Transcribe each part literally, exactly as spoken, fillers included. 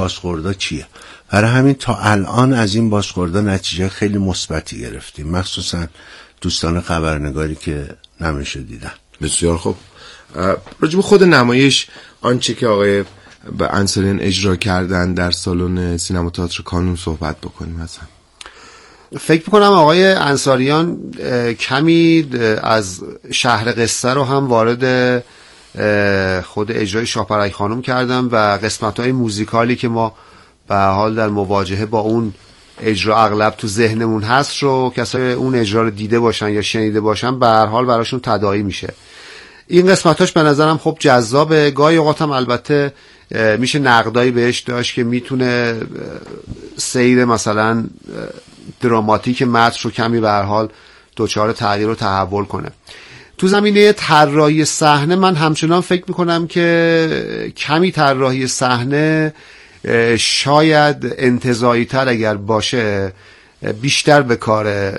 بازخوردها چیه. برای همین تا الان از این بازخوردها نتیجه خیلی مثبتی گرفتیم، مخصوصا دوستان خبرنگاری که نمایش دیدن. بسیار خوب. راجب خود نمایش، آنچه که آقای انصاریان اجرا کردن در سالن سینما تئاتر کانون صحبت بکنیم. مثلا فکر میکنم آقای انصاریان کمی از شهر قصه رو هم وارد خود اجرای شاپرک خانم کردم و قسمت‌های موزیکالی که ما به حال در مواجهه با اون اجرا اغلب تو ذهنمون هست رو کسایی اون اجرا رو دیده باشن یا شنیده باشن به هر حال براشون تداعی میشه. این قسمتاش به نظرم خب جذابه. گاهی اوقات هم البته میشه نقدایی بهش داشت که میتونه سیر مثلا دراماتیک متن رو کمی به هر حال دچار تغییر و تحول کنه. تو زمینه طراحی صحنه من همچنان فکر میکنم که کمی طراحی صحنه شاید انتزاعی تر اگر باشه بیشتر به کار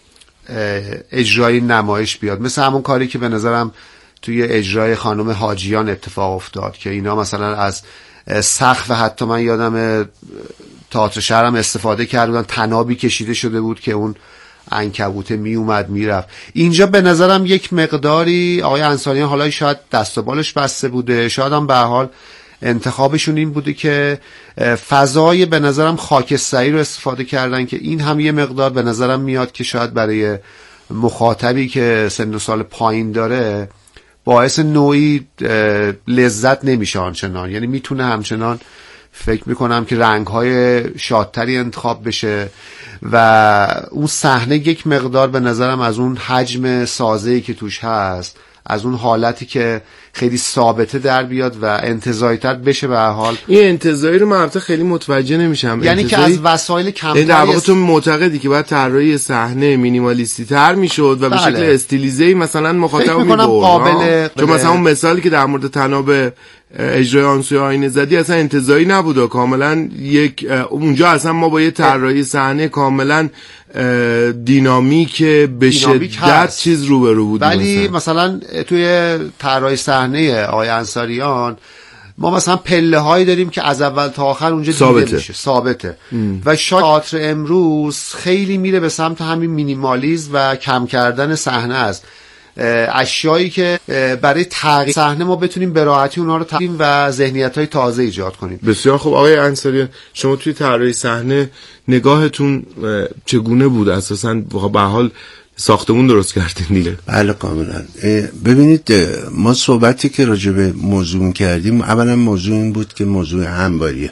اجرای نمایش بیاد، مثل همون کاری که به نظرم توی اجرای خانم حاجیان اتفاق افتاد که اینا مثلا از سقف، حتی من یادم تئاتر شهرم استفاده کردن، تنابی کشیده شده بود که اون عنکبوته می اومد می رفت. اینجا به نظرم یک مقداری آقای انصاریان حالا شاید دست و بالش بسته بوده، شاید هم به هر حال انتخابشون این بوده که فضای به نظرم خاکستری رو استفاده کردن که این هم یه مقدار به نظرم میاد که شاید برای مخاطبی که سن و سال پایین داره باعث نوعی لذت نمیشه آنچنان، یعنی میتونه همچنان فکر میکنم که رنگ‌های شادتری انتخاب بشه و اون صحنه یک مقدار به نظرم از اون حجم سازه‌ای که توش هست، از اون حالتی که خیلی ثابته در بیاد و انتزاعی تر بشه. به هر حال این انتزاعی رو من خیلی متوجه نمیشم، یعنی که از وسایل کمتری، در واقع تو معتقدی که باید طراحی صحنه مینیمالیستی تر میشد و به بله. شکل استیلیزه‌ای مثلا مخاطب میبرد. قابل چون مثلا اون مثالی که در مورد تناب اجرای آنسوی آینه زدی اصلا انتزاعی نبود و کاملا یک اونجا اصلا ما با یه طراحی صحنه کاملا دینامیک به شدت چیز رو به رو بود. ولی مثلا, مثلا توی طراحی صحنه آقای انصاریان ما مثلا پله هایی داریم که از اول تا آخر اونجا ثابته. دیده میشه، ثابته. و شاید تئاتر امروز خیلی میره به سمت همین مینیمالیسم و کم کردن صحنه است، اشیایی که برای تغییر صحنه ما بتونیم به راحتی اونها رو تغییر و ذهنیت‌های تازه ایجاد کنیم. بسیار خوب. آقای انصاریان، شما توی طراحی صحنه نگاهتون چگونه بود؟ اساساً به حال ساختمون درست کردین دیگه. بله کاملا. ببینید ما صحبتی که راجع به موضوع کردیم، اولا موضوع این بود که موضوع انباریه.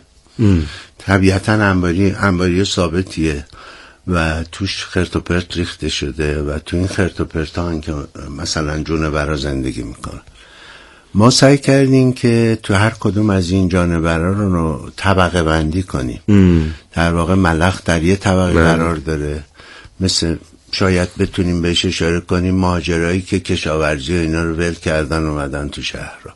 طبیعتاً انباری انباری ثابتیه و توش خرت و پرت ریخته شده و تو این خرت و پرت ها که مثلا جونورا زندگی میکنن. ما سعی کردیم که تو هر کدوم از این جانورا رو طبقه بندی کنیم. ام. در واقع ملخ در یه طبقه من. قرار داره، مثل شاید بتونیم بهش اشاره کنیم مهاجرایی که کشاورزی اینا رو ول کردن اومدن تو شهر رو،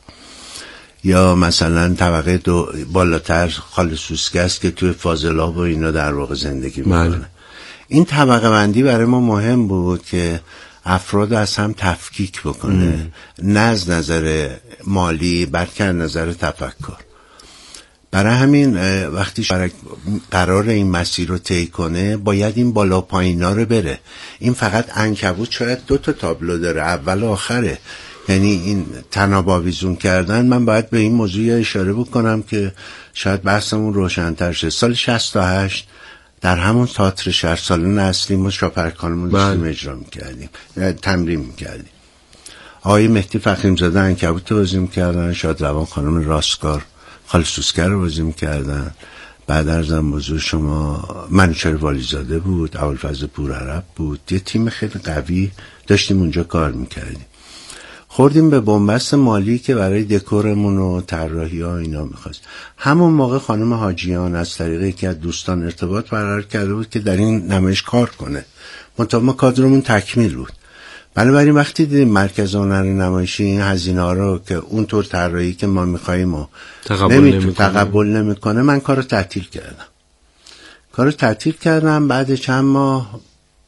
یا مثلا طبقه دو بالاتر خال سوسکه است که توی فاضلاب و اینا در واقع زندگی میکنه. این طبقه بندی برای ما مهم بود که افراد از هم تفکیک بکنه، نه از نظر مالی بلکه از نظر تفکر. برای همین وقتی قرار این مسیر رو طی کنه باید این بالا پایینا رو بره. این فقط عنکبوت شاید دو تا تابلو داره، اول و آخره، یعنی این تناب آویزون کردن. من باید به این موضوع اشاره بکنم که شاید بحثمون روشن‌تر شه. سال شصت و هشت در همون تئاتر شهر سالن اصلی ما شاپرک خانم داشتیم اجرا میکردیم، تمرین میکردیم. آقای مهدی فخیمزاده عنکبوت بازی میکردن، شادروان خانم راستگار خال سوسکه رو بازی میکردن. بعد ازم موضوع شما منوچهر والیزاده بود، ابوالفضل پورعرب بود. یه تیم خیلی قوی داشتیم اونجا کار میکردیم. خوردیم به بنبست مالی که برای دکورمون و طراحی ها اینا میخواست. همون موقع خانم حاجیان از طریق یکی از دوستان ارتباط برقرار کرده بود که در این نمایش کار کنه. منتها ما کادرمون تکمیل بود. بنابراین وقتی دیدیم مرکز هنر نمایشی این هزینه ها رو که اونطور طراحی که ما میخواییم و نمیتونه تقبل نمیکنه، من کارو تعطیل کردم. کارو تعطیل کردم. بعد چند ماه،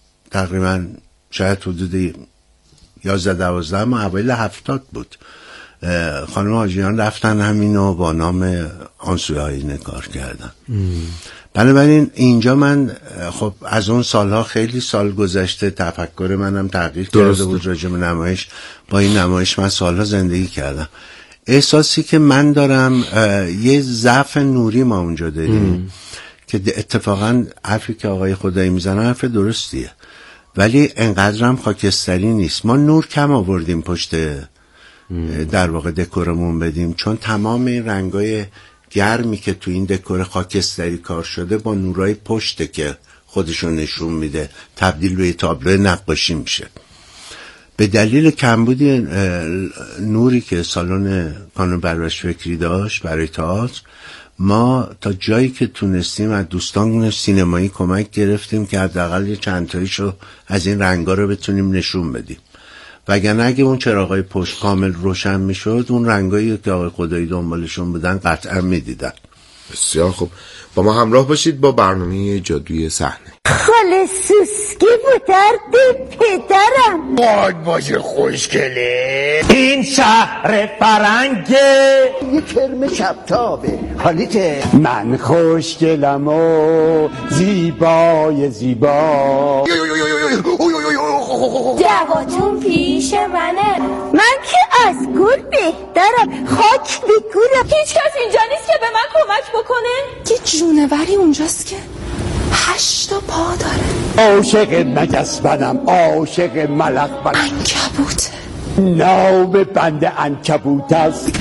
تقریبا شاید حدود یازده دوازده ماه، اوایل هفتاد بود، خانم حاجیان رفتن همینو با نام آنسویاهایی کار کردن. بنابراین اینجا من خب از اون سالها خیلی سال گذشته، تفکر منم تغییر کرده بود راجع به نمایش. با این نمایش من سالها زندگی کردم. احساسی که من دارم یه ضعف نوری ما اونجا داریم ام. که اتفاقا حرفی که آقای خدایی میزنه حرف درستیه، ولی انقدرم خاکستری نیست. ما نور کم آوردیم پشت در واقع دکورمون بدیم، چون تمام این رنگای گرمی که تو این دکور خاکستری کار شده با نورای پشته که خودشون نشون میده، تبدیل به تابلو نقاشی میشه. به دلیل کمبودی نوری که سالن کانون پرورش فکری داشت برای تئاتر، ما تا جایی که تونستیم از دوستان سینمایی کمک گرفتیم که حداقل چند تاییشو از این رنگا رو بتونیم نشون بدیم، وگرنه اگه اون چراغای پشت کامل روشن میشد، اون رنگایی که آقای خدایی دنبالشون بودن قطعا میدیدن. بسیار خوب، با ما همراه باشید با برنامه جادوی صحنه. خاله سوسکی بود درد پدرم. باد باشه خوشگله. این شهر فرنگه، یه کرم شبتابه. حالیته من خوشگلم و زیبای زیبا. دواتون پیش منه. من که از گل بهترم، خاک به گلم. هیچ کس اینجا نیست که به من کمک بکنه؟ یه جونوری اونجاست که هشتا پا داره. عاشق مگس منم، عاشق ملخ منم. عنکبوت. ناو بند عنکبوت است.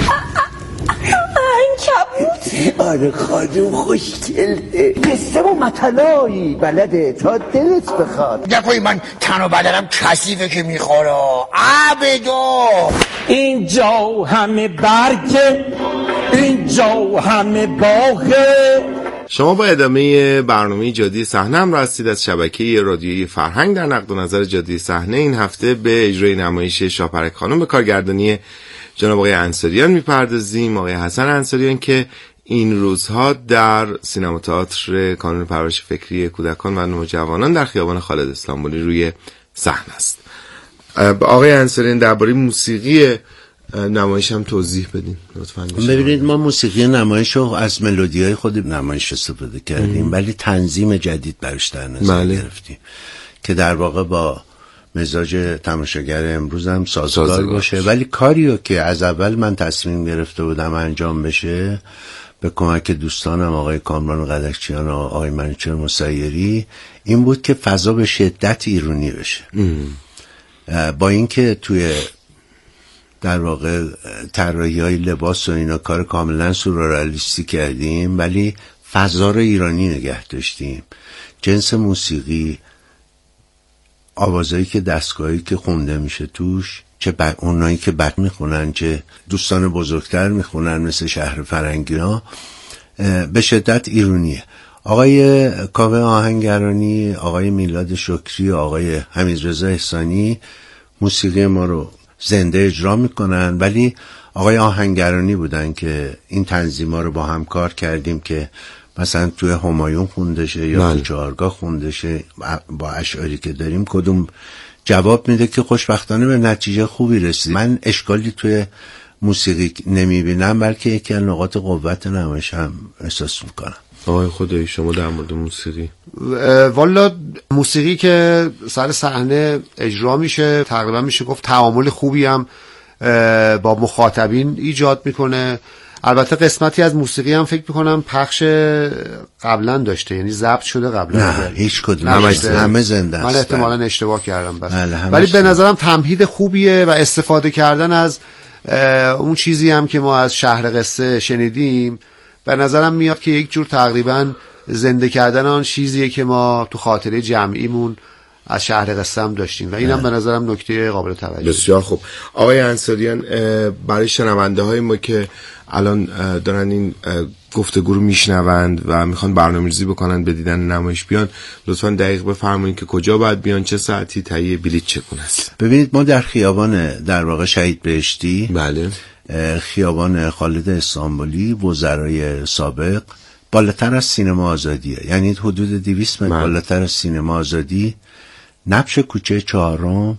عنکبوت؟ آره خانم خوشگله. قصه و مطلایی بلده تا دلت بخواد. نکنی من تن و بدنم کثیفه که میخوره. عبدو اینجا همه برگه، اینجا همه باغه. شما با ادامه برنامه جادوی صحنه هم رسید از شبکه رادیویی فرهنگ. در نقد و نظر جادوی صحنه این هفته به اجرای نمایش شاپرک خانم به کارگردانی جناب آقای انصاریان میپردازیم. آقای حسن انصاریان که این روزها در سینما تئاتر کانون پرورش فکری کودکان و نوجوانان در خیابان خالد اسلامبولی روی صحنه است. آقای انصاریان درباره موسیقی نمایش هم توضیح بدین لطفاً. ببینید ما موسیقی نمایش رو از ملودی‌های خود نمایش استفاده کردیم ام. ولی تنظیم جدید برش در نظر بله. گرفتیم که در واقع با مزاج تماشاگر امروز هم سازگار, سازگار باشه. ولی کاریو که از اول من تصمیم گرفته بودم انجام بشه به کمک دوستانم آقای کامران قدکچیان و آقای منوچهر مسیری این بود که فضا به شدت ایرانی بشه ام. با اینکه توی در واقع طراحی‌های لباس و اینا کار کاملا سورئالیستی کردیم، ولی فضا رو ایرانی نگه داشتیم. جنس موسیقی، آوازایی که دستگاهی که خونده میشه توش، چه ب... اونایی که بد میخونن چه دوستان بزرگتر میخونن مثل شهر فرنگی ها، به شدت ایرانیه. آقای کاوه آهنگرانی، آقای میلاد شکری، آقای حمیدرضا احسانی موسیقی ما رو زنده اجرا میکنن، ولی آقای آهنگرانی بودن که این تنظیما رو با هم کار کردیم که مثلا توی همایون خونده شه یا تو چهارگاه خونده شه با اشعاری که داریم کدوم جواب میده که خوشبختانه به نتیجه خوبی رسید. من اشکالی توی موسیقی نمیبینم، بلکه یکی از نقاط قوت نمایش هم احساس میکنم. آقای خدایی شما در مورد موسیقی؟ والا موسیقی که سر صحنه اجرا میشه تقریبا میشه گفت تعامل خوبی هم با مخاطبین ایجاد میکنه. البته قسمتی از موسیقی هم فکر میکنم پخش قبلا داشته، یعنی ضبط شده قبلا. نه هیچ کدوم همه زنده است. من احتمالاً اشتباه کردم بس. ولی به نظرم تمهید خوبیه و استفاده کردن از اون چیزی هم که ما از شهر قصه شنیدیم به نظرم میاد که یک جور تقریبا زنده کردن آن چیزیه که ما تو خاطره جمعیمون از شهر قصه هم داشتیم و اینم به نظرم نکته قابل توجه. بسیار خوب. آقای انصاریان، برای شنونده های ما که الان دارن این گفتگو رو میشنوند و میخوان برنامه‌ریزی بکنن به دیدن نمایش بیان، لطفاً دقیق بفرمایید که کجا باید بیان، چه ساعتی، تهیه بلیط چگونه است؟ ببینید ما در خیابان در واقع شهید بهشتی، بله، خیابان خالد اسلامبولی، وزرای سابق، بالاتر از سینما آزادیه، یعنی حدود دویست متر بالاتر از سینما آزادی، نبش کوچه چهارم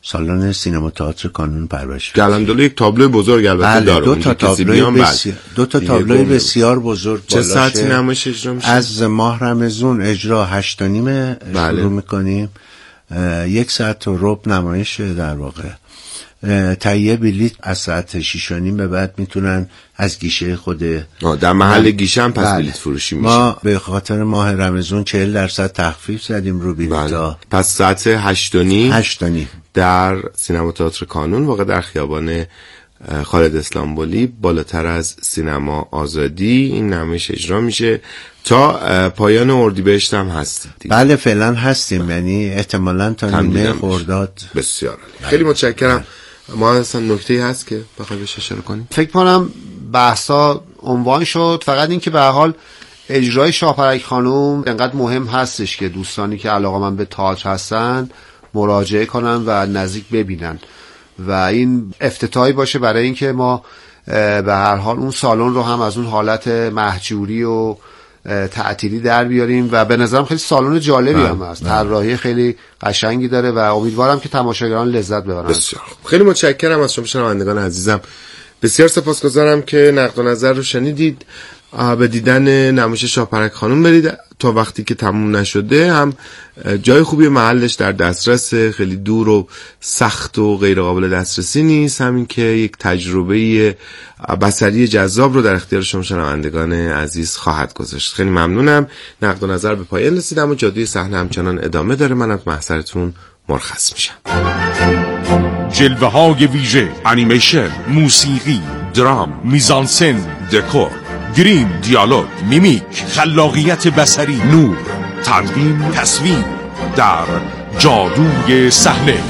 سالن سینما تئاتر کانون پرورش گلندلو یک تابلو بزرگ البته بله داره، دو تا تابلوی بسیار دو تا تابلوی بسیار بزرگ چه ساعتی نمایش اجرا میشه؟ از ماه رمضان اجرا هشت تا نیم بله. شروع میکنیم، یک ساعت و ربع نمایش در واقع. تهیه بلیط از ساعت شش و نیم به بعد میتونن از گیشه خود در محل گیشه هم پس بله. بلیط فروشی میشه. ما به خاطر ماه رمضان چهل درصد تخفیف زدیم رو بلیطا. بله. پس ساعت هشت و نیم هشت و نیم در سینما تئاتر کانون، واقع در خیابان خالد اسلامبولی بالاتر از سینما آزادی این نمایش اجرا میشه. تا پایان اردیبهشت هم هستید؟ بله فعلا هستیم، یعنی احتمالاً تا نیمه خرداد. بسیار عالی، خیلی متشکرم. ما اصلا نکته‌ای هست که بخوای بهش اشاره کنیم؟ فکر کنم بحثا عنوان شد، فقط این که به هر حال اجرای شاپرک خانم انقدر مهم هستش که دوستانی که علاقه‌مند به تئاتر هستن مراجعه کنن و نزدیک ببینن و این افتتاحی باشه برای اینکه ما به هر حال اون سالن رو هم از اون حالت مهجوری و تعطیلی در بیاریم و به نظرم خیلی سالن جالبی هم هست، طراحی خیلی قشنگی داره و امیدوارم که تماشاگران لذت ببرن. بسیار خیلی متشکرم از شما شنوندگان عزیزم، بسیار سپاسگزارم که نقد و نظر رو شنیدید. به دیدن نمایش شاپرک خانم برید، تا وقتی که تموم نشده هم جای خوبی محلش در دسترس، خیلی دور و سخت و غیر قابل دسترسی نیست، همین که یک تجربه بصری جذاب رو در اختیار شما شنوندگان عزیز خواهد گذاشت. خیلی ممنونم. نقد و نظر به پایان رسیدم و جادوی صحنه همچنان ادامه داره. من از محضرتون مرخص میشم. جلوه های ویژه، انیمیشن، موسیقی، درام، میزانسن، دکور، گریم، دیالوگ، میمیک، خلاقیت بصری، نور، تدوین، تصویر در جادوی صحنه.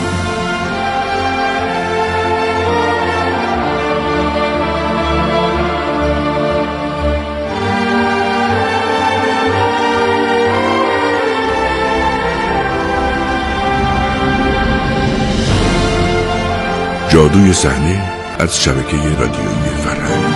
جادوی صحنه از شبکه رادیویی فرهنگ.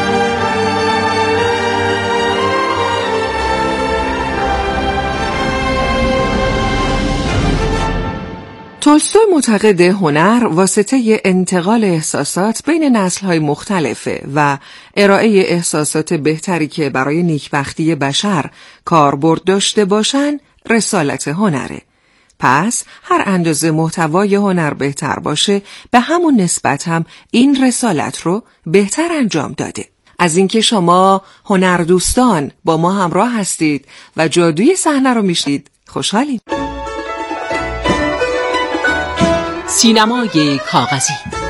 تولستوی معتقد هنر واسطه انتقال احساسات بین نسل‌های مختلفه و ارائه احساسات بهتری که برای نیکبختی بشر کاربرد داشته باشن رسالت هنره. پس هر اندازه محتوای هنر بهتر باشه به همون نسبت هم این رسالت رو بهتر انجام داده. از اینکه شما هنردوستان با ما همراه هستید و جادوی صحنه رو میشنید خوشحالیم. سینمای کاغذی.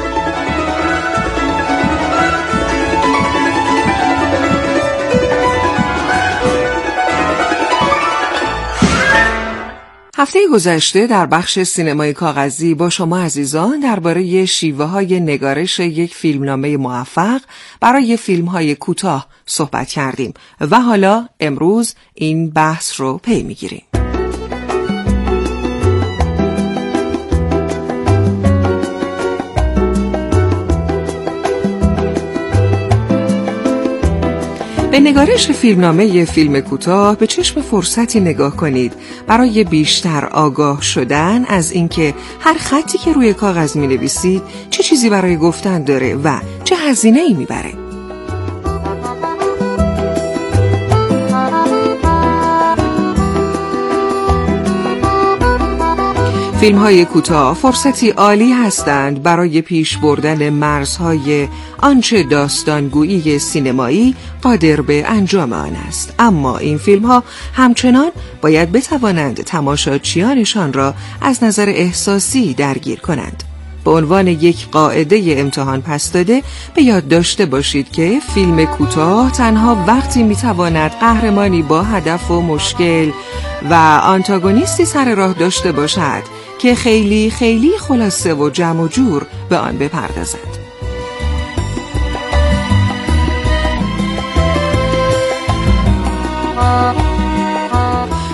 هفته گذشته در بخش سینمای کاغذی با شما عزیزان درباره شیوه‌های نگارش یک فیلمنامه موفق برای فیلم‌های کوتاه صحبت کردیم و حالا امروز این بحث رو پی می‌گیریم. به نگارش فیلمنامه فیلم کوتاه به چشم فرصتی نگاه کنید برای بیشتر آگاه شدن از اینکه هر خطی که روی کاغذ می‌نویسید چه چیزی برای گفتن داره و چه هزینه‌ای میبره. فیلم‌های کوتاه فرصتی عالی هستند برای پیش بردن مرزهای آنچه داستانگویی سینمایی قادر به انجام آن است، اما این فیلم‌ها همچنان باید بتوانند تماشاچیانشان را از نظر احساسی درگیر کنند. به عنوان یک قاعده امتحان پس داده به یاد داشته باشید که فیلم کوتاه تنها وقتی میتواند قهرمانی با هدف و مشکل و آنتاگونیستی سر راه داشته باشد که خیلی خیلی خلاصه و جمع و جور به آن بپردازد.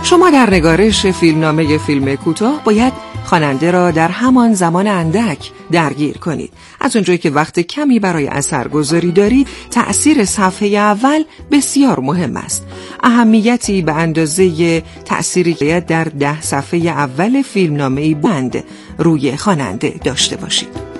شما در نگارش فیلمنامه فیلم کوتاه باید خواننده را در همان زمان اندک درگیر کنید. از اونجایی که وقت کمی برای اثرگذاری دارید، تأثیر صفحه اول بسیار مهم است. اهمیتی به اندازه تأثیری که در ده صفحه اول فیلمنامه‌ای بند روی خواننده داشته باشید.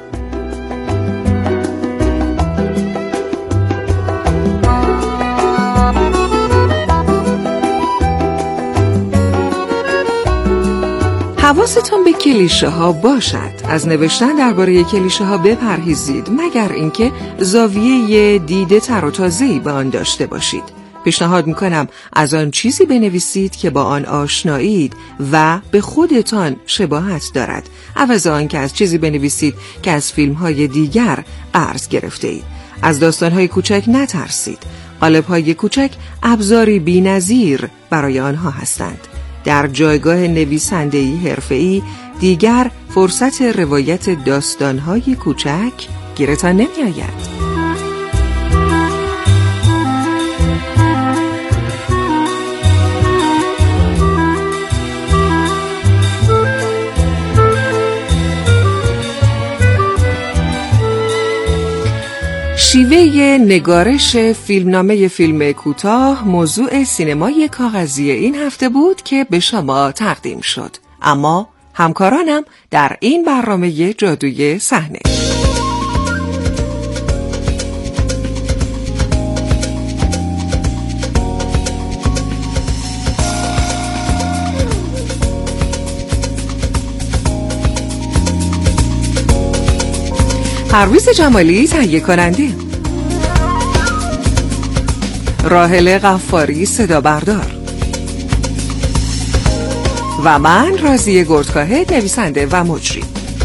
حواستون به کلیشه ها باشد. از نوشتن درباره کلیشه ها بپرهیزید، مگر اینکه زاویه دید تر و تازه‌ای به آن داشته باشید. پیشنهاد میکنم از آن چیزی بنویسید که با آن آشنایید و به خودتان شباهت دارد، عوض آن که از چیزی بنویسید که از فیلم های دیگر قرض گرفته اید. از داستان های کوچک نترسید. قالب های کوچک ابزاری بی‌نظیر برای آنها هستند. در جایگاه نویسنده‌ای حرفه‌ای دیگر فرصت روایت داستان‌های کوچک گیرتان نمی‌آید. شیوه نگارش فیلمنامه فیلم کوتاه موضوع سینمای کاغذی این هفته بود که به شما تقدیم شد. اما همکارانم در این برنامه جادوی صحنه. پرویز جمالی تهیه کننده، راحله غفاری صدا بردار و من رازی گردکاهه نویسنده و مجری.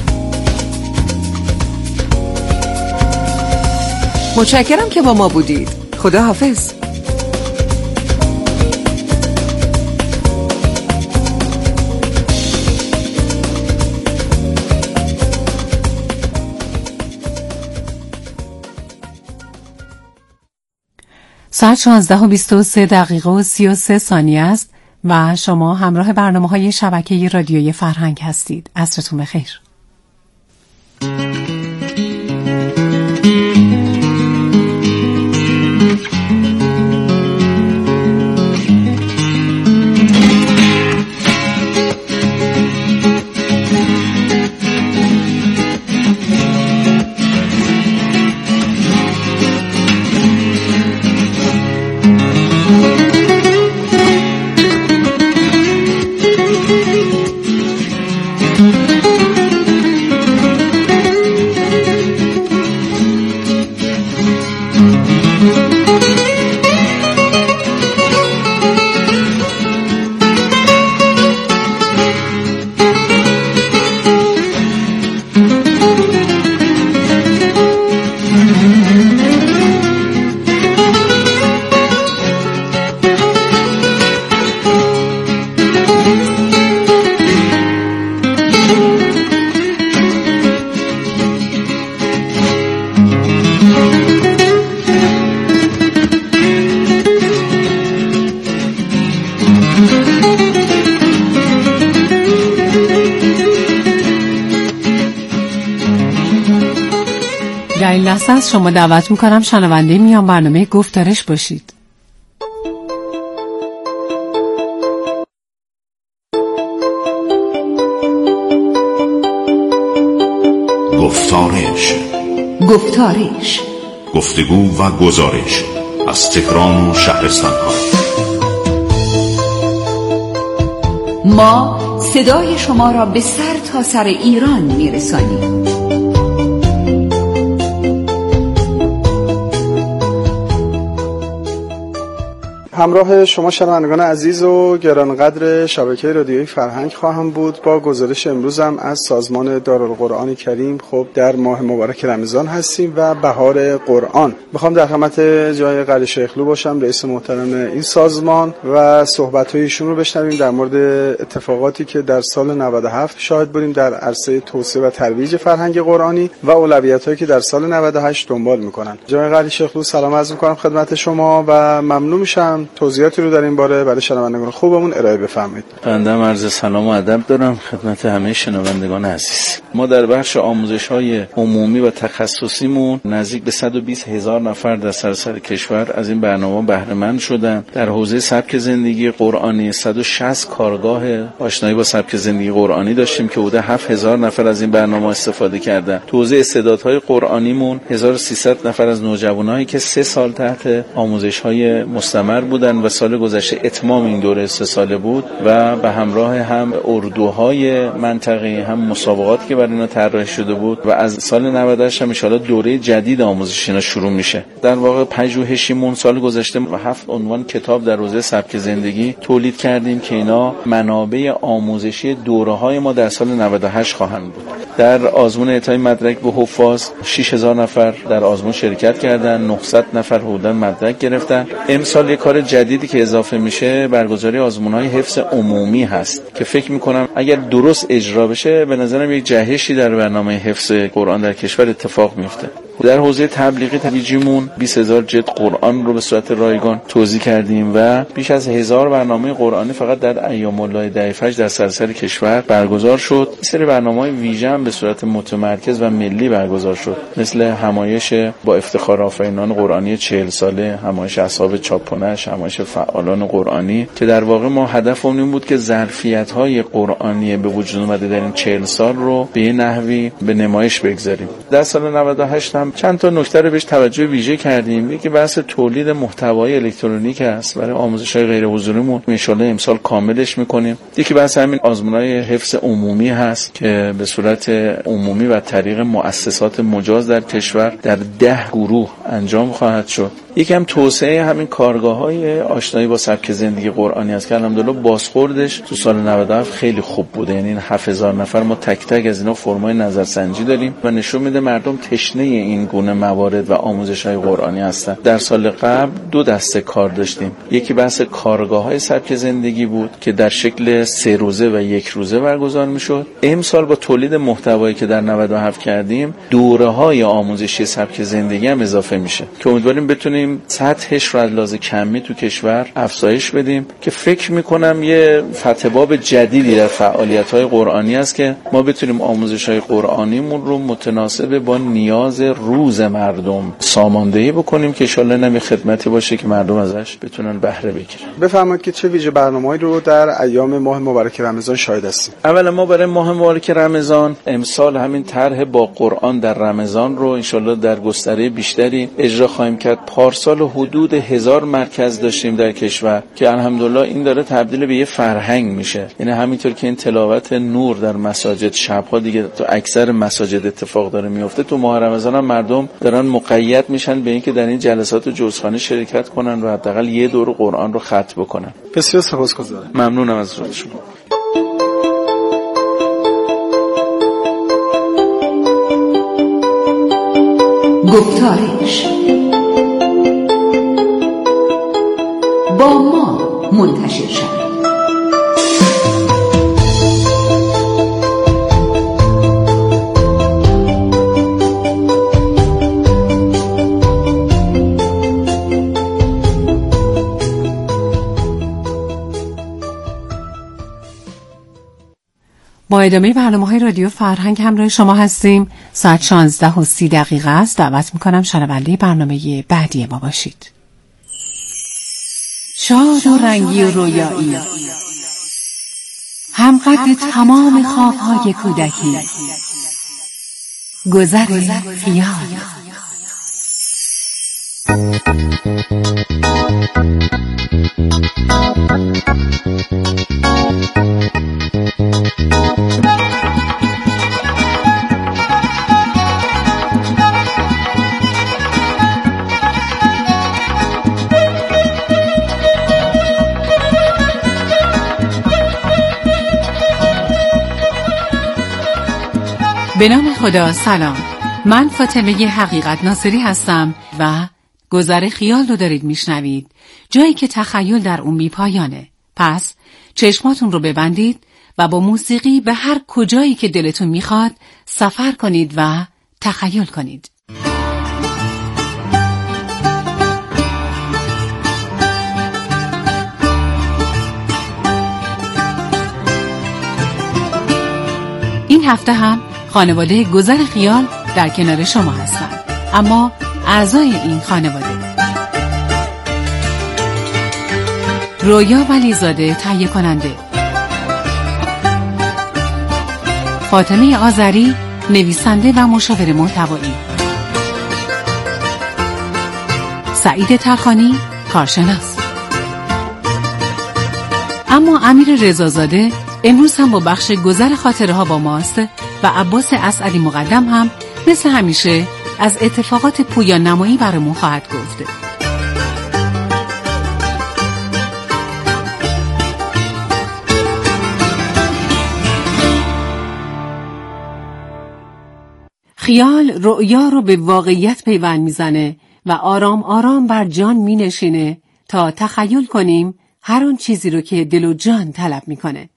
متشکرم که با ما بودید. خدا حافظ. ساعت شانزده و بیست و سه دقیقه و سی و سه ثانیه است و شما همراه برنامه‌های شبکه رادیویی فرهنگ هستید. عصرتون بخیر. در این لحظه از شما دعوت میکنم شنونده میان برنامه گفتارش باشید. گفتارش گفتارش گفتگو و گزارش از تهران و شهرستان ها. ما صدای شما را به سر تا سر ایران میرسانیم. همراه شما شنوندگان عزیز و گرانقدر شبکه رادیویی فرهنگ خواهم بود با گزارش امروزم از سازمان دارالقرآن کریم. خب در ماه مبارک رمضان هستیم و بهار قرآن. میخوام در خدمت جای قلی شیخلو باشم، رئیس محترم این سازمان، و صحبت‌های ایشون رو بشنویم در مورد اتفاقاتی که در سال نود و هفت شاهد بودیم در عرصه توسعه و ترویج فرهنگ قرآنی و اولویت‌هایی که در سال نود و هشت دنبال میکنن. جای قلی شیخلو سلام عرض می‌کنم خدمت شما و ممنون میشم برامون توضیحاتی رو در این باره برای شنوندگان خوبمون ارائه بفرمایید. بنده عرض سلام و ادب دارم خدمت همه شنوندگان عزیز. ما در بخش آموزش‌های عمومی و تخصصیمون نزدیک به صد و بیست هزار نفر در سراسر کشور از این برنامه بهره مند شدن. در حوزه سبک زندگی قرآنی صد و شصت کارگاه آشنایی با سبک زندگی قرآنی داشتیم که حدود هفت هزار نفر از این برنامه استفاده کردن. تو حوزه استعدادهای قرآنیمون هزار و سیصد نفر از نوجوانایی که سه سال تحت آموزش‌های مستمر بودن و سال گذشته اتمام این دوره سه ساله بود و به همراه هم اردوهای منطقه‌ای هم مسابقات که برای اینا طراحی شده بود و از سال نود و هشت هم ان شاءالله دوره جدید آموزشی اینا شروع میشه. در واقع پژوهشیمون سال گذشته و هفت عنوان کتاب در حوزه سبک زندگی تولید کردیم که اینا منابع آموزشی دوره‌های ما در سال نود و هشت خواهند بود. در آزمون اعطای مدرک به حفاظ شش هزار نفر در آزمون شرکت کردن، نهصد نفر حدوداً مدرک گرفتن. امسال یک کار جدیدی که اضافه میشه برگزاری آزمون‌های حفظ عمومی هست که فکر می‌کنم اگر درست اجرا بشه به نظرم یک جهشی در برنامه حفظ قرآن در کشور اتفاق میفته. در حوزه تبلیغی ترویجیمون بیست هزار جلد قرآن رو به صورت رایگان توزیع کردیم و بیش از هزار برنامه قرآنی فقط در ایام الله دعی فجر در سراسر کشور برگزار شد. این سری برنامه‌های ویژه هم به صورت متمرکز و ملی برگزار شد، مثل همایش با افتخار آفرینان قرآنی چهل ساله، همایش اصحاب چاپونش، همایش فعالان قرآنی که در واقع ما هدفمون این بود که ظرفیت‌های قرآنی به وجود اومده در این چهل سال رو به نحوی به نمایش بگذاریم. در سال نود و هشت هم چند تا نکته رو بهش توجه ویژه کردیم. یکی بحث تولید محتوای الکترونیک است برای آموزش‌های غیر حضوریمون، ان شاءالله امسال کاملش می‌کنیم. یکی بحث همین آزمون‌های حفظ عمومی هست که به صورت عمومی و طریق مؤسسات مجاز در کشور در ده گروه انجام خواهد شد. یکم توسعه همین کارگاه‌های آشنایی با سبک زندگی قرآنی است که الحمدلله بازخوردش تو سال نود و هفت خیلی خوب بوده. یعنی این هفت هزار نفر ما تک تک از اینا فرمای نظرسنجی داریم و نشون میده مردم تشنه این گونه موارد و آموزش‌های قرآنی هستن. در سال قبل دو دسته کار داشتیم. یکی بحث کارگاه‌های سبک زندگی بود که در شکل سه روزه و یک روزه برگزار میشد. امسال با تولید محتوایی که در نود و هفت کردیم دوره‌های آموزشی سبک زندگی هم اضافه میشه که امیدواریم بتونیم سطحش رو از لحاظ کمی تو کشور افزایش بدیم که فکر میکنم یه فتح باب جدیدی در فعالیت‌های قرآنی است که ما بتونیم آموزش‌های قرآنیمون رو متناسب با نیاز روز مردم ساماندهی بکنیم که ان شاءالله نمی خدمتی باشه که مردم ازش بتونن بهره بگیرن. بفرمایید که چه ویژه برنامه‌ای رو در ایام ماه مبارک رمضان شاهد هستیم. اولا ما برای ماه مبارک رمضان امسال همین طرح با قرآن در رمضان رو ان شاءالله در گستره بیشتری اجرا خواهیم کرد. پارسال حدود هزار مرکز داشتیم در کشور که الحمدلله این داره تبدیل به یه فرهنگ میشه. یعنی همینطور که این تلاوت نور در مساجد شب‌ها دیگه تو اکثر مساجد اتفاق داره میفته، تو ماه رمضان هم مردم دارن مقید میشن به اینکه در این جلسات جزخانه شرکت کنن و حداقل یه دور قرآن رو ختم بکنن. بسیار سپاسگزارم. ممنونم از شما. گفتارش با ما منتشر شد. با ادامه برنامه‌های رادیو فرهنگ همراه شما هستیم. ساعت شانزده و سی دقیقه است. دعوت می‌کنم شنونده برنامه بعدی ما باشید. شاد و رنگی و رویایی، همقدر تمام خواب‌های کودکی، گذر خیال. به نام خدا. سلام، من فاطمه حقیقت ناصری هستم و گذر خیال رو دارید میشنوید، جایی که تخیل در اون بی پایانه. پس چشماتون رو ببندید و با موسیقی به هر کجایی که دلتون میخواد سفر کنید و تخیل کنید. این هفته هم خانواده گذر خیال در کنار شما هستند. اما اعضای این خانواده: رویا ولیزاده تهیه کننده، فاطمه آذری نویسنده و مشاور محتوایی، سعید ترخانی کارشناس. اما امیر رضازاده امروز هم با بخش گذر خاطره ها با ماست و عباس اسعدی مقدم هم مثل همیشه از اتفاقات پویان نمایی برامون خواهد گفت. خیال رؤیا رو به واقعیت پیوند میزنه و آرام آرام بر جان می نشینه تا تخیل کنیم هر اون چیزی رو که دل و جان طلب میکنه.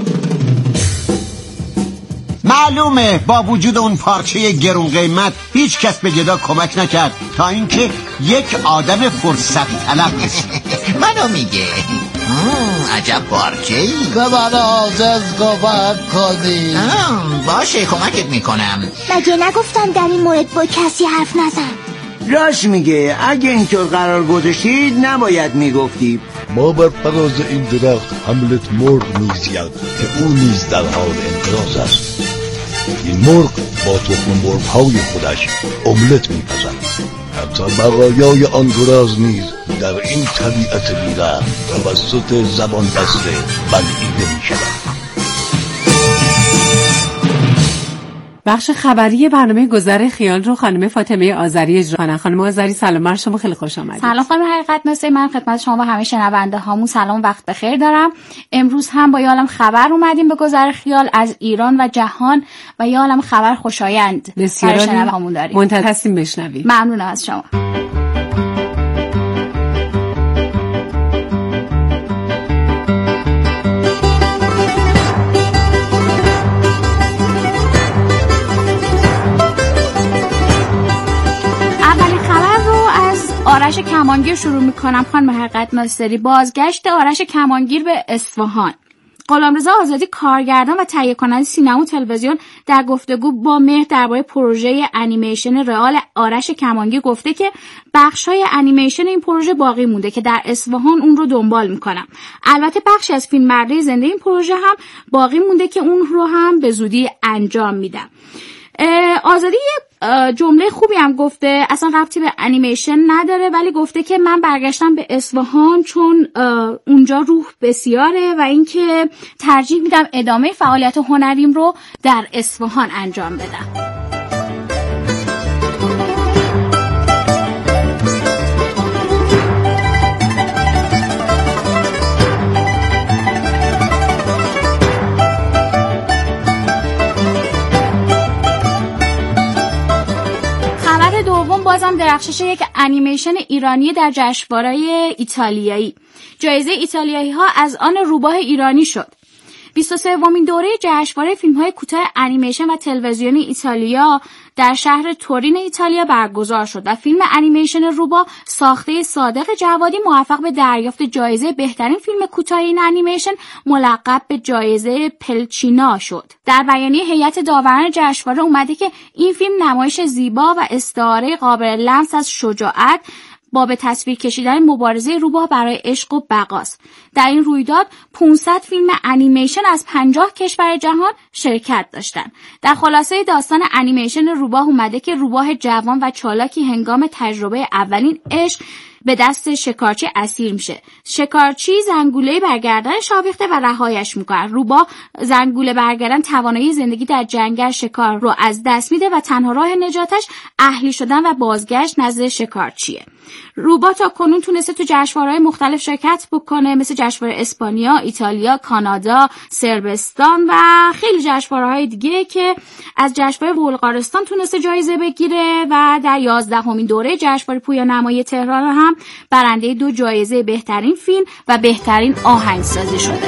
معلومه با وجود اون پارچه گرون قیمت هیچ کس به گدا کمک نکرد تا اینکه یک آدم فرصت طلب رسید. منو میگه عجب پارچه‌ای به من عزیز کمک کنی. باشه کمکت میکنم. مگه نگفتم در این مورد با کسی حرف نزن؟ راست میگه، اگه اینطور قرار گذاشتید نباید میگفتی. ما بر فراز این درخت حملت مرغ میزید که او نیز در حال انقراض است. این مرغ با تخم مرغ های خودش املت میپزد. حتی بقایای آن گراز نیز در این طبیعت بیرحم توسط زبان بسته بلعیده میشود. بخش خبری برنامه گذر خیال رو خانم فاطمه آذری اجرا کنن. خانم آذری سلام بر شما، خیلی خوش آمدید. سلام خانم حقیقت ناصری، من خدمت شما و همه شنونده هامون سلام وقت بخیر دارم. امروز هم با یه عالم خبر اومدیم به گذر خیال از ایران و جهان و یه عالم خبر خوشایند بسیار شنونده داریم. منتظر هستیم بشنویم. ممنونم از شما. آرش کمانگیر شروع میکنم. خانم حقیقت ناصری، بازگشت آرش کمانگیر به اصفهان. غلامرضا آزادی کارگردان و تهیه کننده سینما و تلویزیون در گفتگو با مهر درباره پروژه انیمیشن رئال آرش کمانگیر گفته که بخش‌های انیمیشن این پروژه باقی مونده که در اصفهان اون رو دنبال میکنم. البته بخشی از فیلم برداری زنده این پروژه هم باقی مونده که اون رو هم به زودی انجام میدم. آزادی جمله خوبی هم گفته، اصلا ربطی به انیمیشن نداره، ولی گفته که من برگشتم به اصفهان چون اونجا روح بسیاره و اینکه ترجیح میدم ادامه فعالیت هنریم رو در اصفهان انجام بدم. بازم درخشش یک انیمیشن ایرانی در جشنواره ایتالیایی. جایزه ایتالیایی ها از آن روباه ایرانی شد. بیست و سومین دوره جشنواره فیلم‌های کوتاه انیمیشن و تلویزیونی ایتالیا در شهر تورین ایتالیا برگزار شد و فیلم انیمیشن روبا ساخته صادق جوادی موفق به دریافت جایزه بهترین فیلم کوتاه این انیمیشن ملقب به جایزه پلچینا شد. در بیانیه هیئت داوران جشنواره اومده که این فیلم نمایش زیبا و استعاره قابل لمس از شجاعت با به تصویر کشیدن مبارزه روباه برای عشق و بقاست. در این رویداد پانصد فیلم انیمیشن از پنجاه کشور جهان شرکت داشتند. در خلاصه داستان انیمیشن روباه اومده که روباه جوان و چالاکی هنگام تجربه اولین عشق به دست شکارچی اسیر میشه. شکارچی زنگوله برگردنش آویخته و رهایش میکنه. روباه زنگوله برگردن توانایی زندگی در جنگل شکار رو از دست میده و تنها راه نجاتش اهلی شدن و بازگشت نزد شکارچیه. روباه تا کنون تونسته تو جشنواره‌های مختلف شرکت بکنه، مثل جشنواره اسپانیا، ایتالیا، کانادا، صربستان و خیلی جشنواره‌های دیگه که از جشنواره بلغارستان تونسته جایزه بگیره و در یازدهمین دوره جشنواره پویا نمایی تهران هم برنده دو جایزه بهترین فیلم و بهترین آهنگسازی شده.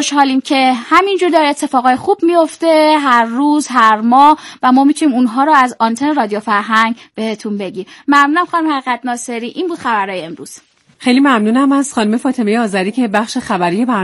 خوشحالیم که همینجور داره اتفاقای خوب میفته هر روز هر ماه و ما میتونیم اونها رو از آنتن رادیو فرهنگ بهتون بگیم. ممنونم خانم حقیقت ناصری. این بود خبرهای امروز. خیلی ممنونم از خانم فاطمه آذری که بخش خبری